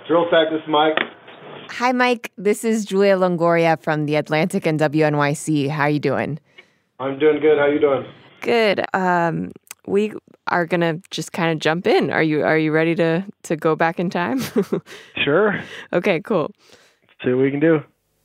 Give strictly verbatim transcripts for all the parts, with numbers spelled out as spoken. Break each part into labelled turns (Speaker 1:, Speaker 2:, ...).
Speaker 1: Drill Tech, this is Mike.
Speaker 2: Hi, Mike. This is Julia Longoria from The Atlantic and W N Y C. How are you doing?
Speaker 1: I'm doing good. How you doing?
Speaker 2: Good. Um, we are going to just kind of jump in. Are you Are you ready to, to go back in time?
Speaker 1: Sure.
Speaker 2: Okay, cool.
Speaker 1: Let's see what we can do.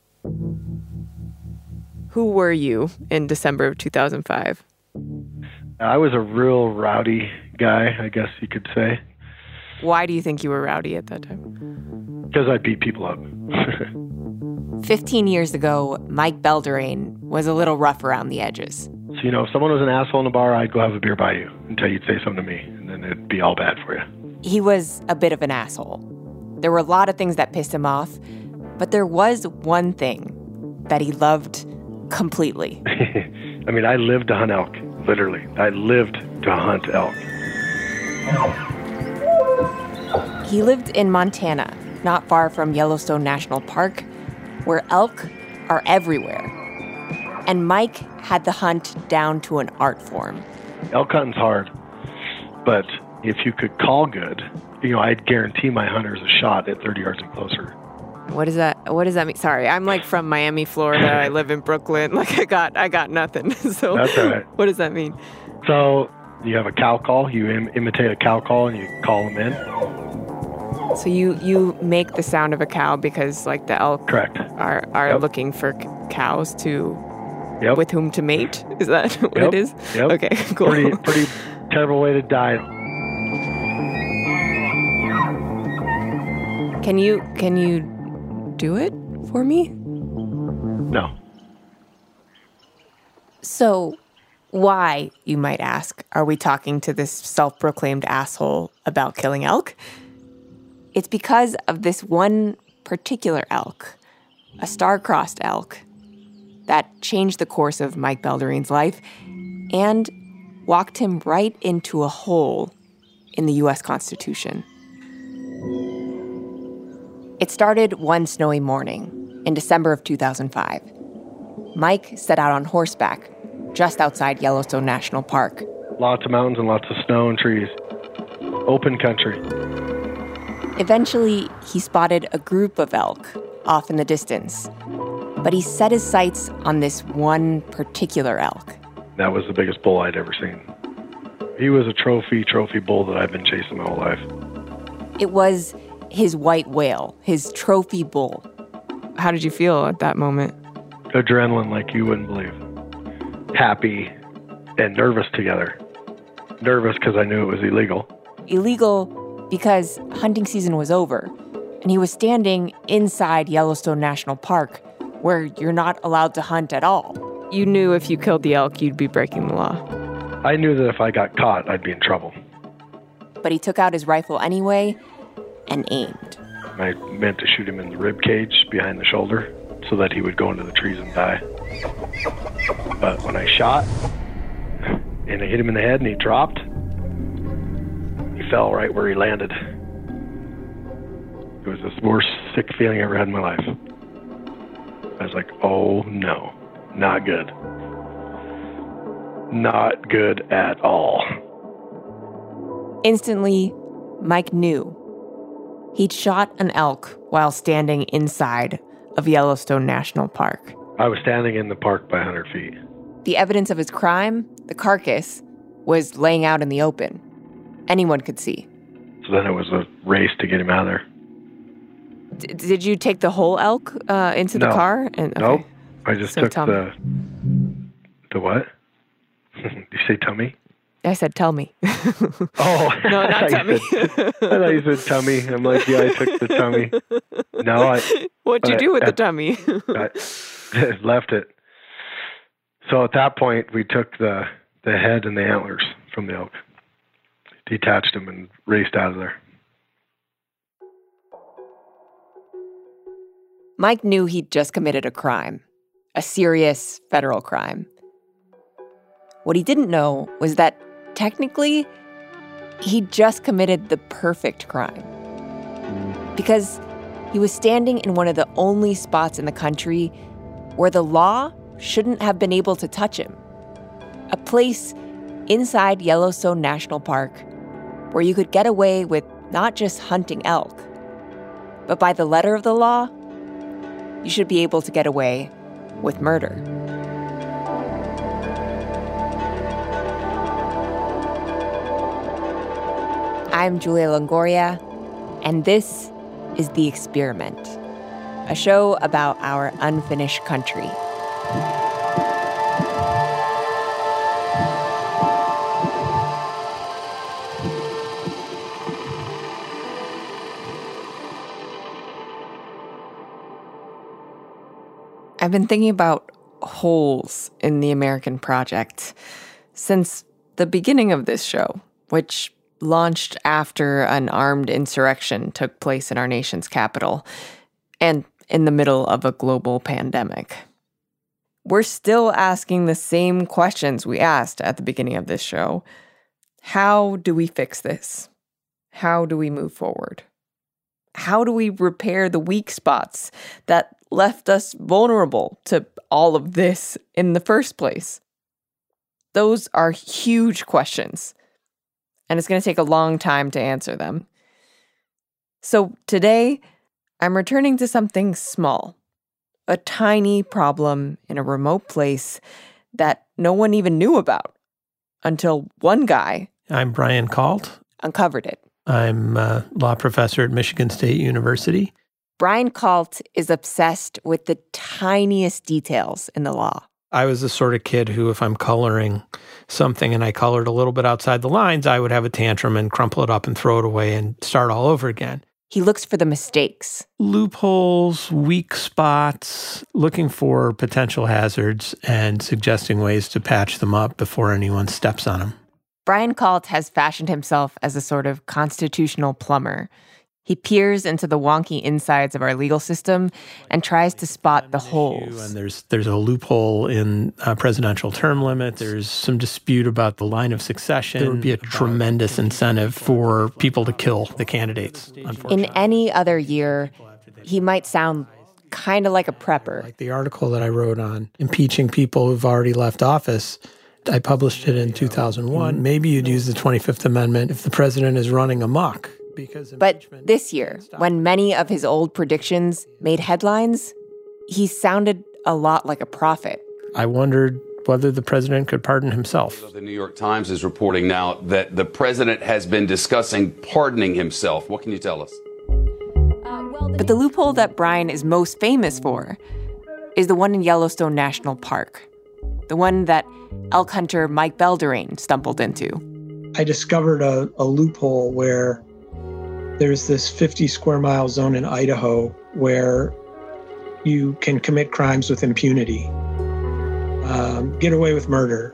Speaker 2: Who were you in December of two thousand five?
Speaker 1: I was a real rowdy guy, I guess you could say.
Speaker 2: Why do you think you were rowdy at that time?
Speaker 1: Because I beat people up.
Speaker 2: Fifteen years ago, Mike Belderain was a little rough around the edges.
Speaker 1: So, you know, if someone was an asshole in a bar, I'd go have a beer by you until you'd say something to me, and then it'd be all bad for you.
Speaker 2: He was a bit of an asshole. There were a lot of things that pissed him off, but there was one thing that he loved completely.
Speaker 1: I mean, I lived to hunt elk, literally. I lived to hunt elk.
Speaker 2: He lived in Montana, not far from Yellowstone National Park, where elk are everywhere. And Mike had the hunt down to an art form.
Speaker 1: Elk hunting's hard, but if you could call good, you know, I'd guarantee my hunters a shot at thirty yards and closer.
Speaker 2: What does that What does that mean? Sorry, I'm like from Miami, Florida. I live in Brooklyn. Like I got I got nothing. So
Speaker 1: that's all right.
Speaker 2: What does that mean?
Speaker 1: So you have a cow call. You Im- imitate a cow call, and you call them in.
Speaker 2: So you, you make the sound of a cow because like the elk
Speaker 1: Correct.
Speaker 2: are are
Speaker 1: Yep.
Speaker 2: looking for c- cows to
Speaker 1: Yep.
Speaker 2: with whom to mate. Is that what
Speaker 1: Yep.
Speaker 2: it is?
Speaker 1: Yep.
Speaker 2: Okay, cool.
Speaker 1: Pretty pretty terrible way to die.
Speaker 2: Can you can you do it for me?
Speaker 1: No.
Speaker 2: So, why, you might ask, are we talking to this self-proclaimed asshole about killing elk? It's because of this one particular elk, a star-crossed elk, that changed the course of Mike Belderain's life and walked him right into a hole in the U S Constitution. It started one snowy morning in December of two thousand five. Mike set out on horseback just outside Yellowstone National Park.
Speaker 1: Lots of mountains and lots of snow and trees. Open country.
Speaker 2: Eventually, he spotted a group of elk off in the distance. But he set his sights on this one particular elk.
Speaker 1: That was the biggest bull I'd ever seen. He was a trophy, trophy bull that I've been chasing my whole life.
Speaker 2: It was his white whale, his trophy bull. How did you feel at that moment?
Speaker 1: Adrenaline like you wouldn't believe. Happy and nervous together. Nervous because I knew it was illegal.
Speaker 2: Illegal because hunting season was over, and he was standing inside Yellowstone National Park, where you're not allowed to hunt at all. You knew if you killed the elk, you'd be breaking the law.
Speaker 1: I knew that if I got caught, I'd be in trouble.
Speaker 2: But he took out his rifle anyway and aimed. I
Speaker 1: meant to shoot him in the rib cage behind the shoulder so that he would go into the trees and die. But when I shot and I hit him in the head and he dropped, he fell right where he landed. It was the worst sick feeling I ever had in my life. I was like, oh no, not good. Not good at all.
Speaker 2: Instantly, Mike knew. He'd shot an elk while standing inside of Yellowstone National Park.
Speaker 1: I was standing in the park by one hundred feet.
Speaker 2: The evidence of his crime, the carcass, was laying out in the open. Anyone could see.
Speaker 1: So then it was a race to get him out of there.
Speaker 2: D- did you take the whole elk uh, into the
Speaker 1: no.
Speaker 2: car? And, okay.
Speaker 1: Nope. I just
Speaker 2: so
Speaker 1: took
Speaker 2: tell
Speaker 1: the...
Speaker 2: Me.
Speaker 1: The what? Did you say tummy?
Speaker 2: I said tell me.
Speaker 1: Oh.
Speaker 2: No, not tummy.
Speaker 1: Said, I thought you said tummy. I'm like, yeah, I took the tummy. No, I...
Speaker 2: What'd you
Speaker 1: I,
Speaker 2: do with
Speaker 1: I,
Speaker 2: the tummy?
Speaker 1: I left it. So at that point, we took the, the head and the antlers from the elk, detached them, and raced out of there.
Speaker 2: Mike knew he'd just committed a crime, a serious federal crime. What he didn't know was that, technically, he'd just committed the perfect crime. Because he was standing in one of the only spots in the country where the law shouldn't have been able to touch him. A place inside Yellowstone National Park where you could get away with not just hunting elk, But by the letter of the law, you should be able to get away with murder. I'm Julia Longoria, and this is The Experiment, a show about our unfinished country. I've been thinking about holes in the American project since the beginning of this show, which launched after an armed insurrection took place in our nation's capital and in the middle of a global pandemic. We're still asking the same questions we asked at the beginning of this show. How do we fix this? How do we move forward? How do we repair the weak spots that left us vulnerable to all of this in the first place? Those are huge questions, and it's going to take a long time to answer them. So today, I'm returning to something small, a tiny problem in a remote place that no one even knew about until one guy,
Speaker 3: I'm Brian Kalt.
Speaker 2: uncovered it.
Speaker 3: I'm a law professor at Michigan State University.
Speaker 2: Brian Kalt is obsessed with the tiniest details in the law.
Speaker 3: I was the sort of kid who, if I'm coloring something and I colored a little bit outside the lines, I would have a tantrum and crumple it up and throw it away and start all over again.
Speaker 2: He looks for the mistakes.
Speaker 3: Loopholes, weak spots, looking for potential hazards and suggesting ways to patch them up before anyone steps on them.
Speaker 2: Brian Kalt has fashioned himself as a sort of constitutional plumber. He peers into the wonky insides of our legal system and tries to spot the holes.
Speaker 3: And there's there's a loophole in uh, presidential term limit. There's some dispute about the line of succession. There would be a tremendous incentive for people to kill the candidates, unfortunately.
Speaker 2: In any other year, he might sound kind of like a prepper.
Speaker 3: Like the article that I wrote on impeaching people who've already left office, I published it in two thousand one. Maybe you'd use the twenty-fifth Amendment if the president is running amok.
Speaker 2: But this year, when many of his old predictions made headlines, he sounded a lot like a prophet.
Speaker 3: I wondered whether the president could pardon himself.
Speaker 4: The New York Times is reporting now that the president has been discussing pardoning himself. What can you tell us?
Speaker 2: But the loophole that Brian is most famous for is the one in Yellowstone National Park, the one that elk hunter Mike Belderain stumbled into.
Speaker 5: I discovered a, a loophole where there's this fifty square mile zone in Idaho where you can commit crimes with impunity, um, get away with murder.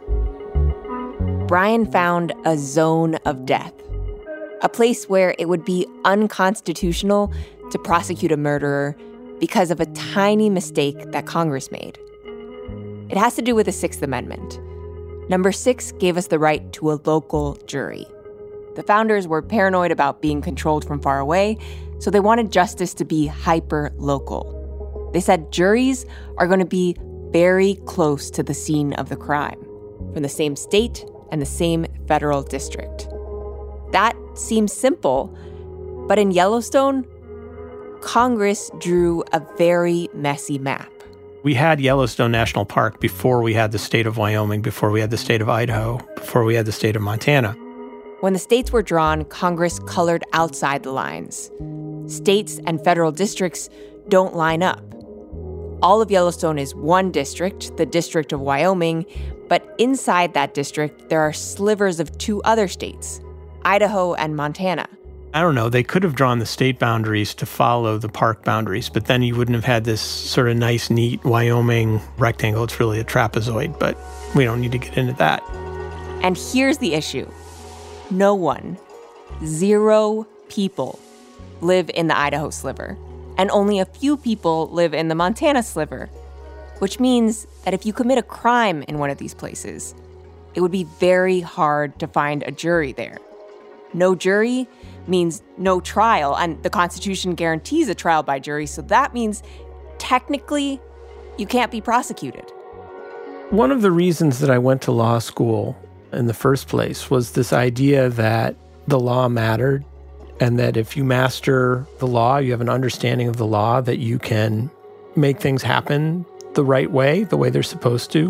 Speaker 2: Brian found a zone of death, a place where it would be unconstitutional to prosecute a murderer because of a tiny mistake that Congress made. It has to do with the Sixth Amendment. Number six gave us the right to a local jury. The founders were paranoid about being controlled from far away, so they wanted justice to be hyper-local. They said juries are going to be very close to the scene of the crime, from the same state and the same federal district. That seems simple, but in Yellowstone, Congress drew a very messy map.
Speaker 3: We had Yellowstone National Park before we had the state of Wyoming, before we had the state of Idaho, before we had the state of Montana.
Speaker 2: When the states were drawn, Congress colored outside the lines. States and federal districts don't line up. All of Yellowstone is one district, the District of Wyoming, but inside that district, there are slivers of two other states, Idaho and Montana.
Speaker 3: I don't know, they could have drawn the state boundaries to follow the park boundaries, but then you wouldn't have had this sort of nice, neat Wyoming rectangle. It's really a trapezoid, but we don't need to get into that.
Speaker 2: And here's the issue. No one, zero people, live in the Idaho sliver, and only a few people live in the Montana sliver, which means that if you commit a crime in one of these places, it would be very hard to find a jury there. No jury means no trial, and the Constitution guarantees a trial by jury, so that means technically you can't be prosecuted.
Speaker 3: One of the reasons that I went to law school in the first place was this idea that the law mattered and that if you master the law, you have an understanding of the law, that you can make things happen the right way, the way they're supposed to.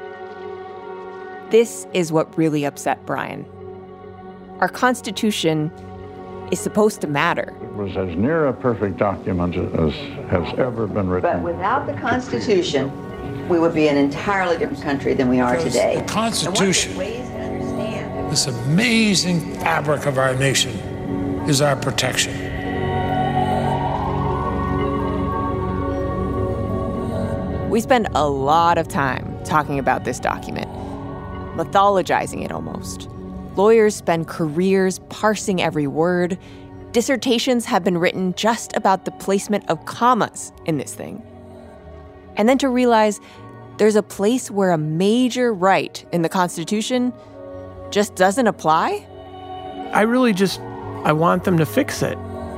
Speaker 2: This is what really upset Brian. Our Constitution is supposed to matter.
Speaker 6: It was as near a perfect document as has ever been written.
Speaker 7: But without the Constitution, we would be an entirely different country than we are
Speaker 8: because
Speaker 7: today.
Speaker 8: The Constitution, this amazing fabric of our nation, is our protection.
Speaker 2: We spend a lot of time talking about this document, mythologizing it almost. Lawyers spend careers parsing every word. Dissertations have been written just about the placement of commas in this thing. And then to realize there's a place where a major right in the Constitution just doesn't apply?
Speaker 3: I really just, I want them to fix it.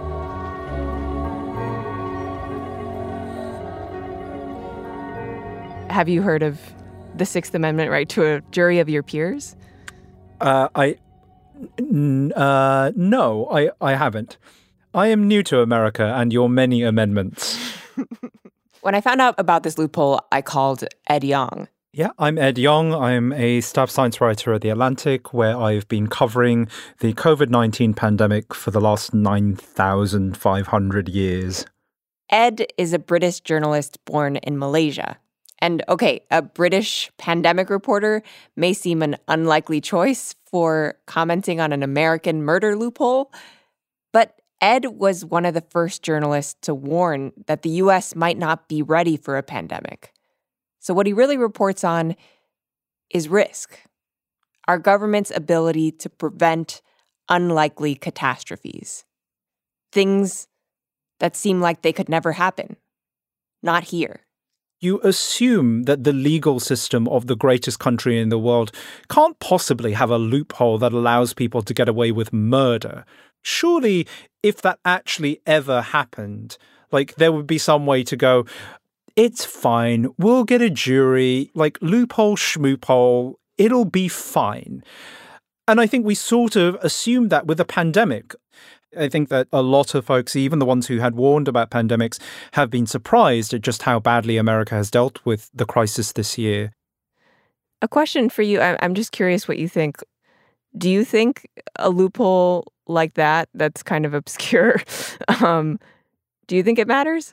Speaker 2: Have you heard of the Sixth Amendment right to a jury of your peers?
Speaker 9: Uh, I, n- uh, no, I, I haven't. I am new to America and your many amendments.
Speaker 2: When I found out about this loophole, I called Ed Yong.
Speaker 9: Yeah, I'm Ed Yong. I'm a staff science writer at The Atlantic, where I've been covering the covid nineteen pandemic for the last nine thousand five hundred years.
Speaker 2: Ed is a British journalist born in Malaysia. And okay, a British pandemic reporter may seem an unlikely choice for commenting on an American murder loophole, but Ed was one of the first journalists to warn that the U S might not be ready for a pandemic. So what he really reports on is risk, our government's ability to prevent unlikely catastrophes, things that seem like they could never happen, not here.
Speaker 9: You assume that the legal system of the greatest country in the world can't possibly have a loophole that allows people to get away with murder. Surely, if that actually ever happened, like there would be some way to go, it's fine, we'll get a jury, like loophole, schmoophole, it'll be fine. And I think we sort of assumed that with the pandemic. I think that a lot of folks, even the ones who had warned about pandemics, have been surprised at just how badly America has dealt with the crisis this year.
Speaker 2: A question for you. I'm just curious what you think. Do you think a loophole like that, that's kind of obscure, um, do you think it matters?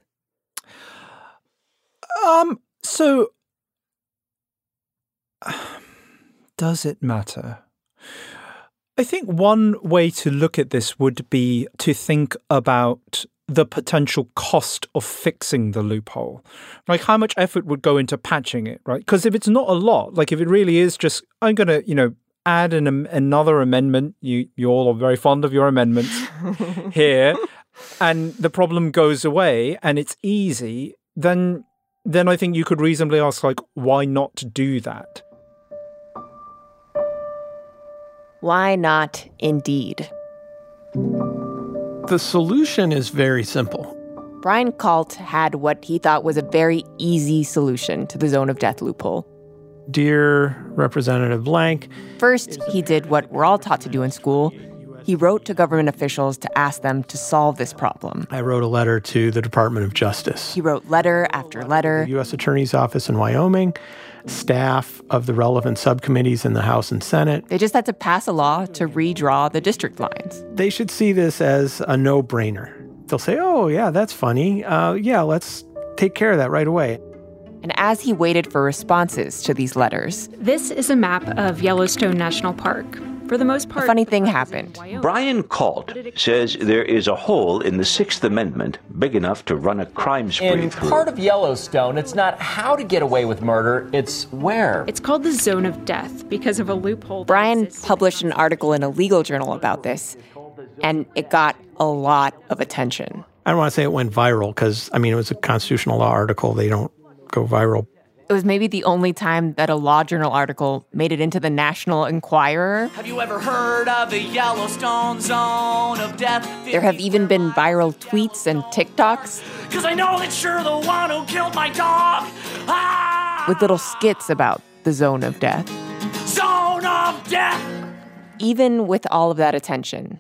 Speaker 9: Um, so, does it matter? I think one way to look at this would be to think about the potential cost of fixing the loophole. Like how much effort would go into patching it, right? Because if it's not a lot, like if it really is just, I'm going to, you know, add an, um, another amendment, you, you all are very fond of your amendments here, and the problem goes away and it's easy, then, then I think you could reasonably ask, like, why not do that?
Speaker 2: Why not, indeed?
Speaker 3: The solution is very simple.
Speaker 2: Brian Kalt had what he thought was a very easy solution to the zone of death loophole.
Speaker 3: Dear Representative Blank.
Speaker 2: First, he did what we're all taught to do in school. He wrote to government officials to ask them to solve this problem.
Speaker 3: I wrote a letter to the Department of Justice.
Speaker 2: He wrote letter after letter.
Speaker 3: The U S Attorney's Office in Wyoming, staff of the relevant subcommittees in the House and Senate.
Speaker 2: They just had to pass a law to redraw the district lines.
Speaker 3: They should see this as a no-brainer. They'll say, oh, yeah, that's funny. Uh, yeah, let's take care of that right away.
Speaker 2: And as he waited for responses to these letters...
Speaker 10: This is a map of Yellowstone National Park. For the most part...
Speaker 2: A funny thing happened.
Speaker 11: Brian Kalt says there is a hole in the Sixth Amendment big enough to run a crime spree
Speaker 12: in
Speaker 11: through.
Speaker 12: In part of Yellowstone, it's not how to get away with murder, it's where.
Speaker 10: It's called the Zone of Death because of a loophole.
Speaker 2: Brian published an article in a legal journal about this, and it got a lot of attention.
Speaker 3: I don't want to say it went viral because, I mean, it was a constitutional law article. They don't go viral.
Speaker 2: It was maybe the only time that a law journal article made it into the National Enquirer.
Speaker 13: Have you ever heard of the Yellowstone Zone of Death?
Speaker 2: There have even been viral tweets and TikToks.
Speaker 13: Because I know that you're the one who killed my dog. Ah!
Speaker 2: With little skits about the Zone of Death.
Speaker 13: Zone of Death!
Speaker 2: Even with all of that attention,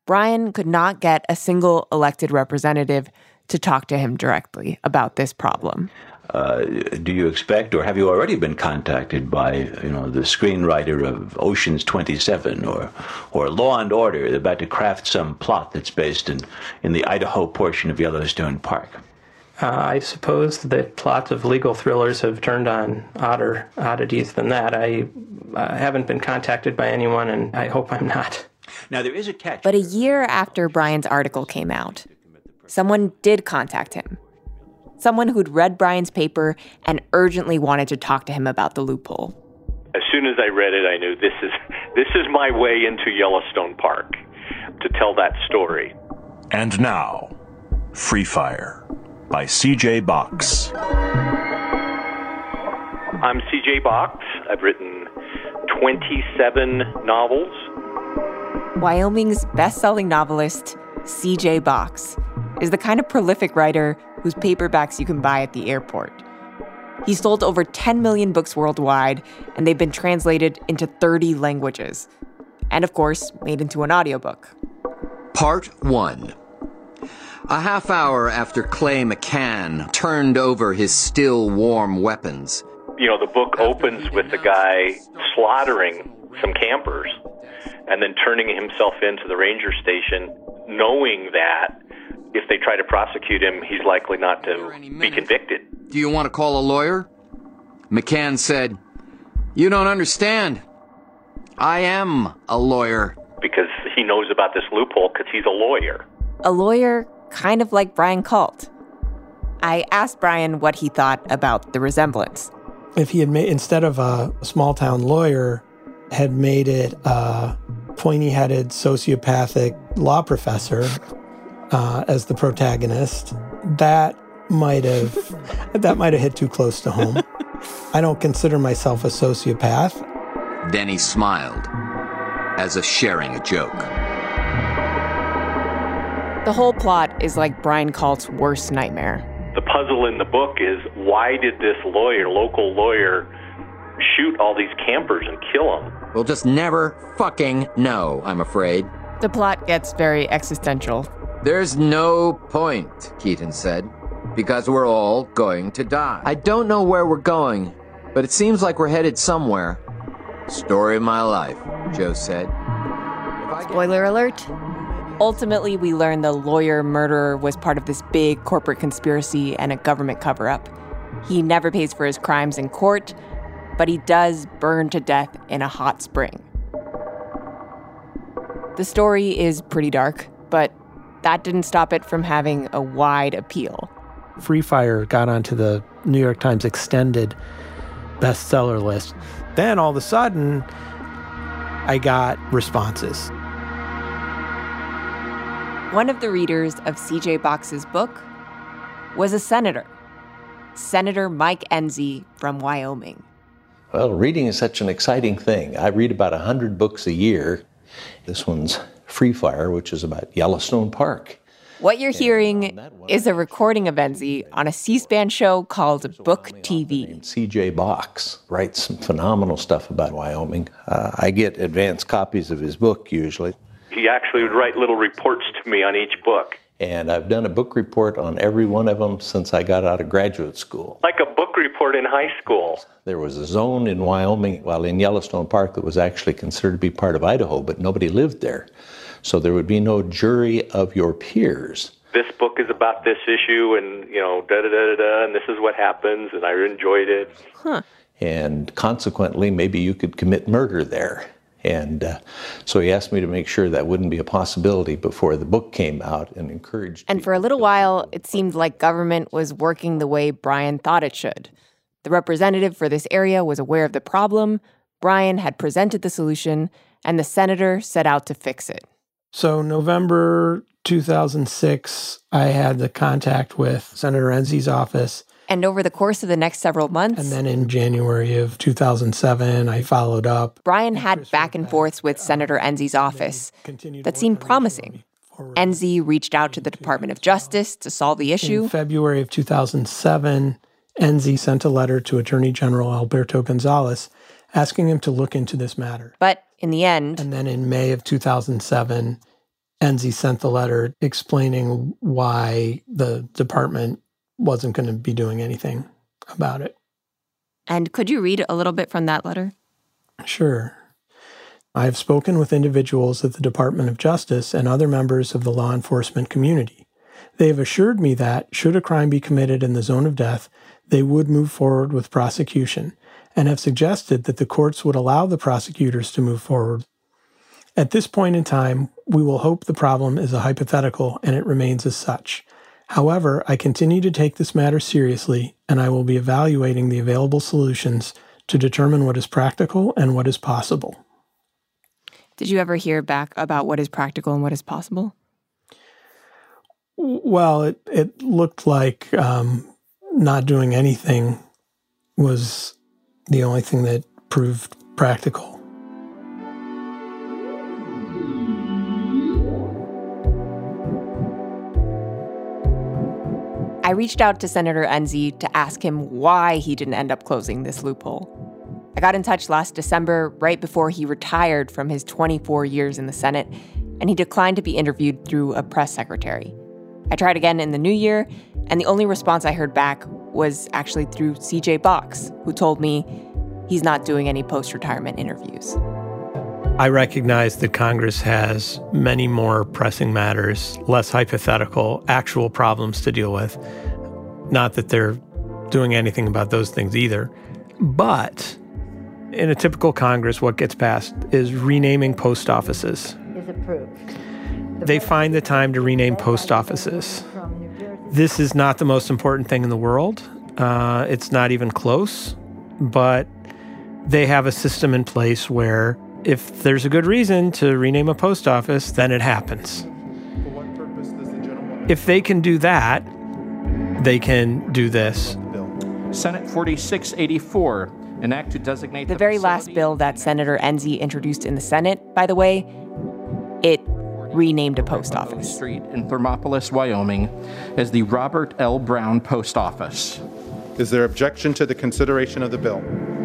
Speaker 2: Bryan could not get a single elected representative to talk to him directly about this problem.
Speaker 11: Uh, do you expect, or have you already been contacted by, you know, the screenwriter of Ocean's twenty-seven or or Law and Order about to craft some plot that's based in, in the Idaho portion of Yellowstone Park?
Speaker 14: Uh, I suppose that plots of legal thrillers have turned on odder oddities than that. I uh, haven't been contacted by anyone, and I hope I'm not.
Speaker 11: Now, there is a catch.
Speaker 2: But a year after Bryan's article came out, someone did contact him. Someone who'd read Bryan's paper and urgently wanted to talk to him about the loophole.
Speaker 15: As soon as I read it, I knew this is this is my way into Yellowstone Park, to tell that story.
Speaker 16: And now, Free Fire by C J Box.
Speaker 15: I'm C J Box. I've written twenty-seven novels.
Speaker 2: Wyoming's best-selling novelist, C J Box, is the kind of prolific writer whose paperbacks you can buy at the airport. He's sold over ten million books worldwide, and they've been translated into thirty languages. And, of course, made into an audiobook.
Speaker 17: Part one. A half hour after Clay McCann turned over his still warm weapons.
Speaker 15: You know, the book opens with the guy slaughtering some campers and then turning himself into the ranger station, knowing that if they try to prosecute him, he's likely not to be convicted.
Speaker 17: Do you want to call a lawyer? McCann said, "You don't understand. I am a lawyer."
Speaker 15: Because he knows about this loophole because he's a lawyer.
Speaker 2: A lawyer kind of like Bryan Cult. I asked Bryan what he thought about the resemblance.
Speaker 3: If he had made, instead of a small-town lawyer, had made it a pointy-headed, sociopathic law professor uh, as the protagonist, that might have that might have hit too close to home. I don't consider myself a sociopath.
Speaker 17: Then he smiled, as if sharing a joke.
Speaker 2: The whole plot is like Bryan Cult's worst nightmare.
Speaker 15: The puzzle in the book is, why did this lawyer, local lawyer, shoot all these campers and kill them?
Speaker 17: We'll just never fucking know, I'm afraid.
Speaker 2: The plot gets very existential.
Speaker 17: There's no point, Keaton said, because we're all going to die. I don't know where we're going, but it seems like we're headed somewhere. Story of my life, Joe said.
Speaker 2: Spoiler alert. Ultimately, we learn the lawyer murderer was part of this big corporate conspiracy and a government cover-up. He never pays for his crimes in court, but he does burn to death in a hot spring. The story is pretty dark, but that didn't stop it from having a wide appeal.
Speaker 3: Free Fire got onto the New York Times extended bestseller list. Then all of a sudden, I got responses.
Speaker 2: One of the readers of C J Box's book was a senator, Senator Mike Enzi from Wyoming.
Speaker 18: Well, reading is such an exciting thing. I read about one hundred books a year. This one's Free Fire, which is about Yellowstone Park.
Speaker 2: What you're hearing is a recording of Enzi on a C-SPAN show called Book T V.
Speaker 18: C J Box writes some phenomenal stuff about Wyoming. Uh, I get advance copies of his book usually.
Speaker 15: He actually would write little reports to me on each book.
Speaker 18: And I've done a book report on every one of them since I got out of graduate school.
Speaker 15: Like a book report in high school.
Speaker 18: There was a zone in Wyoming, well, in Yellowstone Park, that was actually considered to be part of Idaho, but nobody lived there. So there would be no jury of your peers.
Speaker 15: This book is about this issue, and, you know, da-da-da-da-da, and this is what happens, and I enjoyed it.
Speaker 2: Huh.
Speaker 18: And consequently, maybe you could commit murder there. And uh, so he asked me to make sure that wouldn't be a possibility before the book came out and encouraged
Speaker 2: And for a little while, it seemed like government was working the way Bryan thought it should. The representative for this area was aware of the problem, Bryan had presented the solution, and the senator set out to fix it.
Speaker 3: So November two thousand six, I had the contact with Senator Enzi's office.
Speaker 2: And over the course of the next several months...
Speaker 3: And then in January of two thousand seven, I followed up.
Speaker 2: Bryan had back and forths with Senator Enzi's office that seemed promising. Enzi reached out to the Department of Justice to solve the issue.
Speaker 3: In February of two thousand seven, Enzi sent a letter to Attorney General Alberto Gonzales asking him to look into this matter.
Speaker 2: But in the end...
Speaker 3: And then in May of two thousand seven, Enzi sent the letter explaining why the department wasn't going to be doing anything about it.
Speaker 2: And could you read a little bit from that letter?
Speaker 3: Sure. I have spoken with individuals at the Department of Justice and other members of the law enforcement community. They have assured me that, should a crime be committed in the zone of death, they would move forward with prosecution, and have suggested that the courts would allow the prosecutors to move forward. At this point in time, we will hope the problem is a hypothetical and it remains as such. However, I continue to take this matter seriously, and I will be evaluating the available solutions to determine what is practical and what is possible.
Speaker 2: Did you ever hear back about what is practical and what is possible?
Speaker 3: Well, it, it looked like um, not doing anything was the only thing that proved practical.
Speaker 2: I reached out to Senator Enzi to ask him why he didn't end up closing this loophole. I got in touch last December, right before he retired from his twenty-four years in the Senate, and he declined to be interviewed through a press secretary. I tried again in the new year, and the only response I heard back was actually through C J Box, who told me he's not doing any post-retirement interviews.
Speaker 3: I recognize that Congress has many more pressing matters, less hypothetical, actual problems to deal with. Not that they're doing anything about those things either. But in a typical Congress, what gets passed is renaming post offices.
Speaker 19: Is approved.
Speaker 3: They find the time to rename post offices. This is not the most important thing in the world. Uh, it's not even close. But they have a system in place where if there's a good reason to rename a post office, then it happens.
Speaker 20: For what purpose does the gentleman...
Speaker 3: If they can do that, they can do this.
Speaker 21: Senate forty-six eighty-four, an act to designate
Speaker 2: the, the very last bill that Senator Enzi introduced in the Senate, by the way, it renamed a post office.
Speaker 21: Street in Thermopolis, Wyoming, as the Robert L. Brown Post Office.
Speaker 20: Is there objection to the consideration of the bill?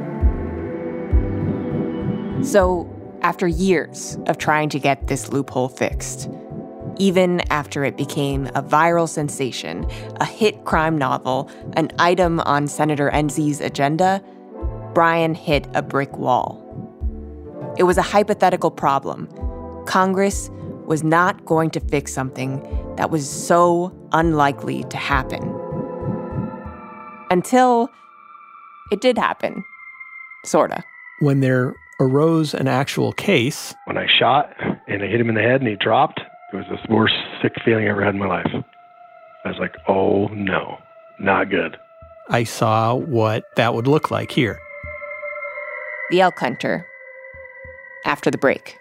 Speaker 2: So, after years of trying to get this loophole fixed, even after it became a viral sensation, a hit crime novel, an item on Senator Enzi's agenda, Brian hit a brick wall. It was a hypothetical problem. Congress was not going to fix something that was so unlikely to happen. Until it did happen. Sorta.
Speaker 3: When there arose an actual case.
Speaker 1: When I shot and I hit him in the head and he dropped, it was the worst sick feeling I ever had in my life. I was like, oh no, not good.
Speaker 3: I saw what that would look like here.
Speaker 2: The Elk Hunter. After the break.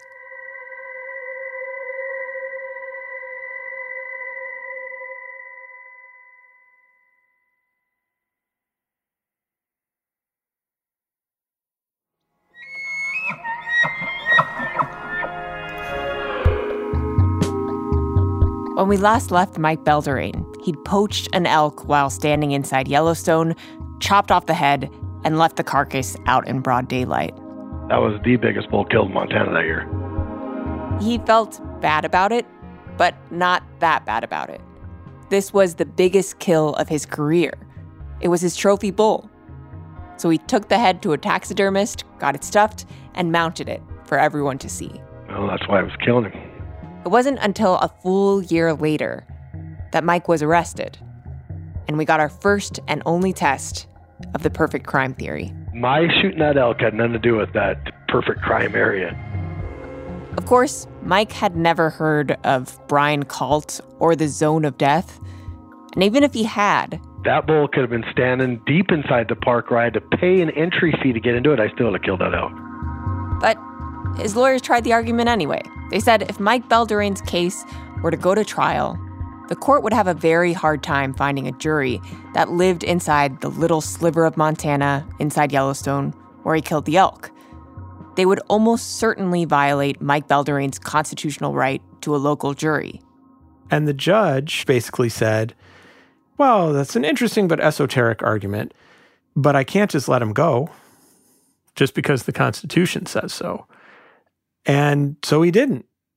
Speaker 2: When we last left Mike Belderain, he'd poached an elk while standing inside Yellowstone, chopped off the head, and left the carcass out in broad daylight.
Speaker 1: That was the biggest bull killed in Montana that year.
Speaker 2: He felt bad about it, but not that bad about it. This was the biggest kill of his career. It was his trophy bull. So he took the head to a taxidermist, got it stuffed, and mounted it for everyone to see.
Speaker 1: Well, that's why I was killing him.
Speaker 2: It wasn't until a full year later that Mike was arrested, and we got our first and only test of the perfect crime theory.
Speaker 1: My shooting that elk had nothing to do with that perfect crime area.
Speaker 2: Of course, Mike had never heard of Brian Kalt or the zone of death, and even if he had...
Speaker 1: That bull could have been standing deep inside the park where I had to pay an entry fee to get into it. I still would have killed that elk.
Speaker 2: But his lawyers tried the argument anyway. They said if Mike Belderain's case were to go to trial, the court would have a very hard time finding a jury that lived inside the little sliver of Montana inside Yellowstone where he killed the elk. They would almost certainly violate Mike Belderain's constitutional right to a local jury.
Speaker 3: And the judge basically said, well, that's an interesting but esoteric argument, but I can't just let him go just because the Constitution says so. And so he didn't.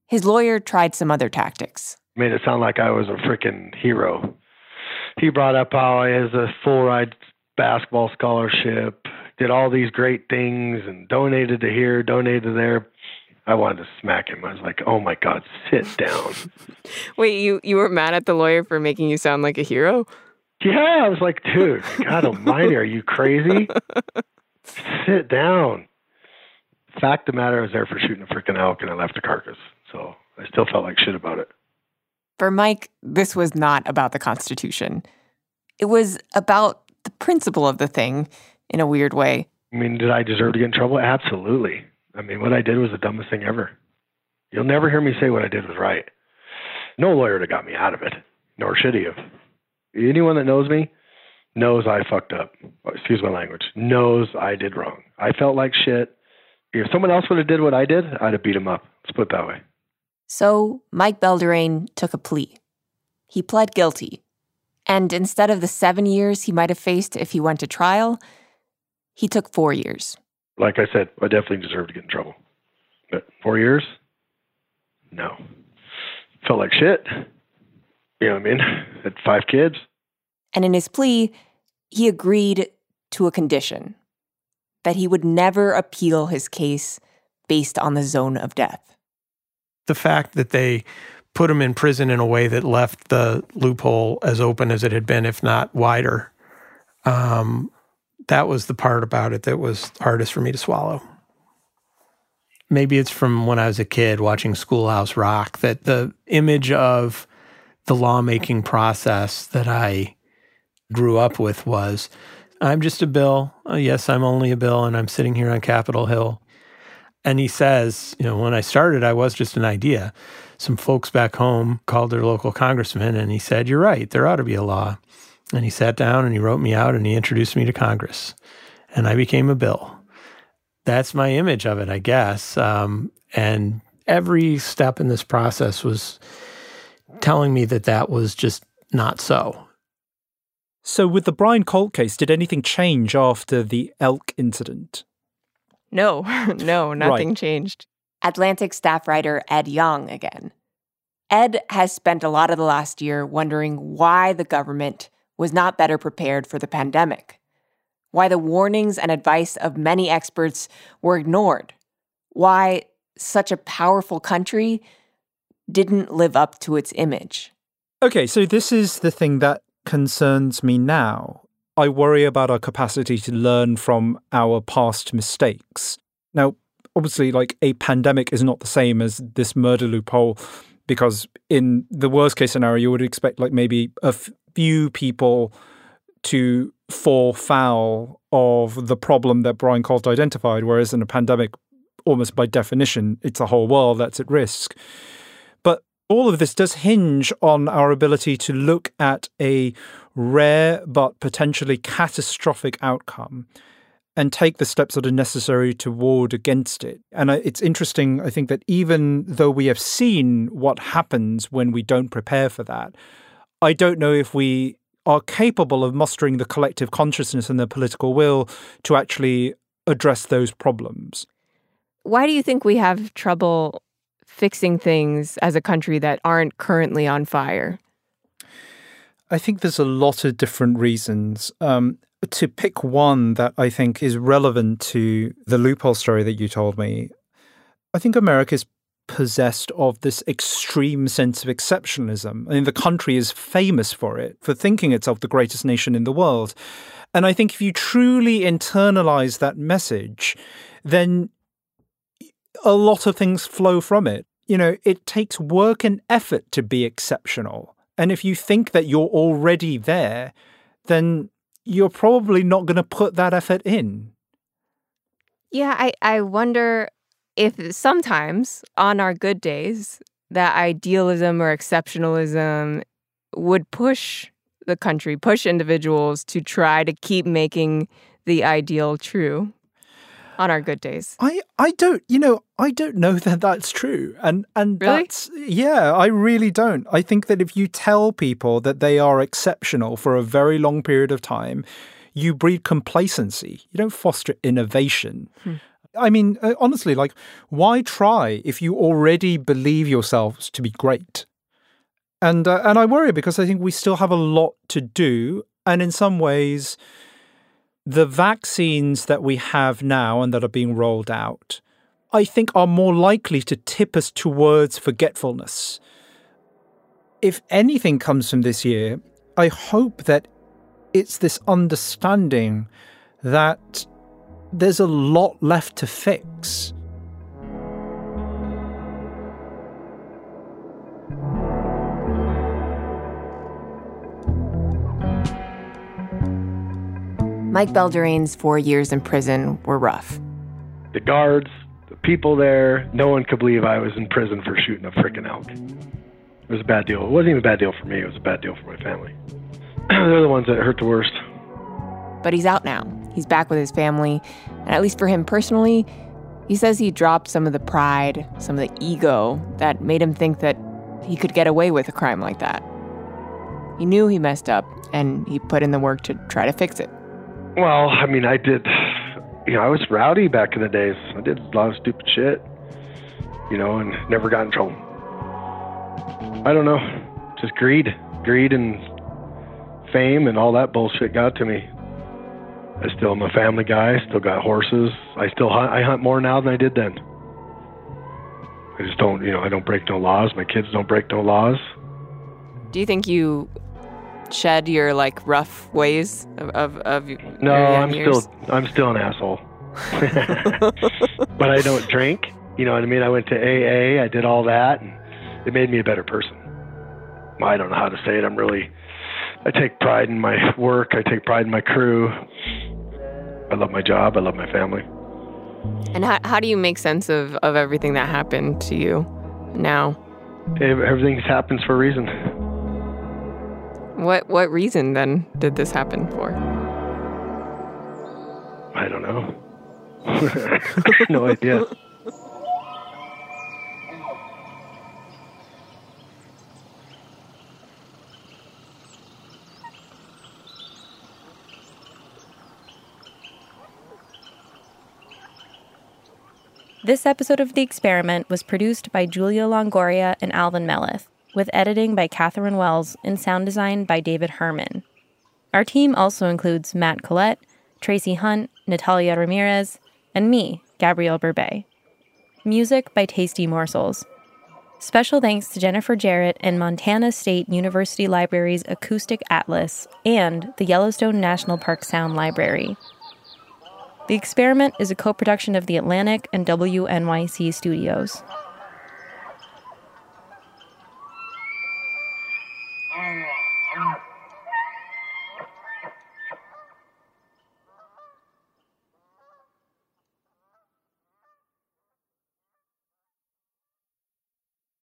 Speaker 2: His lawyer tried some other tactics.
Speaker 1: Made it sound like I was a freaking hero. He brought up how I has a full ride basketball scholarship, did all these great things, and donated to here, donated to there. I wanted to smack him. I was like, oh my God, sit down.
Speaker 2: Wait, you, you were mad at the lawyer for making you sound like a hero?
Speaker 1: Yeah, I was like, dude, God almighty, are you crazy? Sit down. Fact of the matter, I was there for shooting a freaking elk and I left the carcass. So I still felt like shit about it.
Speaker 2: For Mike, this was not about the Constitution. It was about the principle of the thing, in a weird way.
Speaker 1: I mean, did I deserve to get in trouble? Absolutely. I mean, what I did was the dumbest thing ever. You'll never hear me say what I did was right. No lawyer would have got me out of it, nor should he have. Anyone that knows me knows I fucked up. Excuse my language. Knows I did wrong. I felt like shit. If someone else would have did what I did, I'd have beat him up. Let's put it that way.
Speaker 2: So Mike Belderain took a plea. He pled guilty. And instead of the seven years he might have faced if he went to trial, he took four years.
Speaker 1: Like I said, I definitely deserved to get in trouble. But four years? No. Felt like shit. You know what I mean? Had five kids.
Speaker 2: And in his plea, he agreed to a condition. That he would never appeal his case based on the zone of death.
Speaker 3: The fact that they put him in prison in a way that left the loophole as open as it had been, if not wider, um, that was the part about it that was hardest for me to swallow. Maybe it's from when I was a kid watching Schoolhouse Rock, that the image of the lawmaking process that I grew up with was, I'm just a bill. Oh, yes, I'm only a bill, and I'm sitting here on Capitol Hill. And he says, you know, when I started, I was just an idea. Some folks back home called their local congressman, and he said, you're right, there ought to be a law. And he sat down, and he wrote me out, and he introduced me to Congress. And I became a bill. That's my image of it, I guess. Um, and every step in this process was telling me that that was just not so.
Speaker 9: So with the Brian Colt case, did anything change after the elk incident?
Speaker 2: No, no, nothing
Speaker 9: Right.
Speaker 2: changed. Atlantic staff writer Ed Young again. Ed has spent a lot of the last year wondering why the government was not better prepared for the pandemic, why the warnings and advice of many experts were ignored, why such a powerful country didn't live up to its image.
Speaker 9: Okay, so this is the thing that concerns me now. I worry about our capacity to learn from our past mistakes. Now, obviously, like, a pandemic is not the same as this murder loophole, because in the worst case scenario, you would expect like maybe a f- few people to fall foul of the problem that Brian Colt identified, whereas in a pandemic, almost by definition, it's a whole world that's at risk. But all of this does hinge on our ability to look at a rare but potentially catastrophic outcome and take the steps that are necessary to ward against it. And it's interesting, I think, that even though we have seen what happens when we don't prepare for that, I don't know if we are capable of mustering the collective consciousness and the political will to actually address those problems.
Speaker 2: Why do you think we have trouble fixing things as a country that aren't currently on fire?
Speaker 9: I think there's a lot of different reasons. Um, to pick one that I think is relevant to the loophole story that you told me, I think America is possessed of this extreme sense of exceptionalism. I mean, the country is famous for it, for thinking itself the greatest nation in the world. And I think if you truly internalize that message, then a lot of things flow from it. You know, it takes work and effort to be exceptional. And if you think that you're already there, then you're probably not going to put that effort in.
Speaker 2: Yeah, I, I wonder if sometimes on our good days, that idealism or exceptionalism would push the country, push individuals to try to keep making the ideal true on our good days.
Speaker 9: I, I don't, you know, I don't know that that's true. And, and
Speaker 2: really?
Speaker 9: that's, yeah, I really don't. I think that if you tell people that they are exceptional for a very long period of time, you breed complacency. You don't foster innovation. Hmm. I mean, uh, honestly, like, why try if you already believe yourselves to be great? And uh, and I worry because I think we still have a lot to do. And in some ways, the vaccines that we have now and that are being rolled out, I think are more likely to tip us towards forgetfulness. If anything comes from this year, I hope that it's this understanding that there's a lot left to fix.
Speaker 2: Mike Beldurain's four years in prison were rough.
Speaker 1: The guards, the people there, no one could believe I was in prison for shooting a frickin' elk. It was a bad deal. It wasn't even a bad deal for me. It was a bad deal for my family. They're the ones that hurt the worst.
Speaker 2: But he's out now. He's back with his family. And at least for him personally, he says he dropped some of the pride, some of the ego that made him think that he could get away with a crime like that. He knew he messed up, and he put in the work to try to fix it.
Speaker 1: Well, I mean, I did, you know, I was rowdy back in the days. I did a lot of stupid shit, you know, and never got in trouble. I don't know, just greed. Greed and fame and all that bullshit got to me. I still am a family guy, still got horses. I still hunt, I hunt more now than I did then. I just don't, you know, I don't break no laws. My kids don't break no laws.
Speaker 2: Do you think you shed your, like, rough ways of, of, of your
Speaker 1: No,
Speaker 2: young
Speaker 1: I'm
Speaker 2: years?
Speaker 1: still, I'm still an asshole. But I don't drink, you know what I mean? I went to A A, I did all that, and it made me a better person. I don't know how to say it. I'm really, I take pride in my work. I take pride in my crew. I love my job. I love my family.
Speaker 2: And how, how do you make sense of, of everything that happened to you now?
Speaker 1: Everything happens for a reason.
Speaker 2: What what reason, then, did this happen for?
Speaker 1: I don't know. No idea.
Speaker 19: This episode of The Experiment was produced by Julia Longoria and Alvin Melleth, with editing by Catherine Wells and sound design by David Herman. Our team also includes Matt Collette, Tracy Hunt, Natalia Ramirez, and me, Gabrielle Burbet. Music by Tasty Morsels. Special thanks to Jennifer Jarrett and Montana State University Library's Acoustic Atlas and the Yellowstone National Park Sound Library. The Experiment is a co-production of The Atlantic and W N Y C Studios.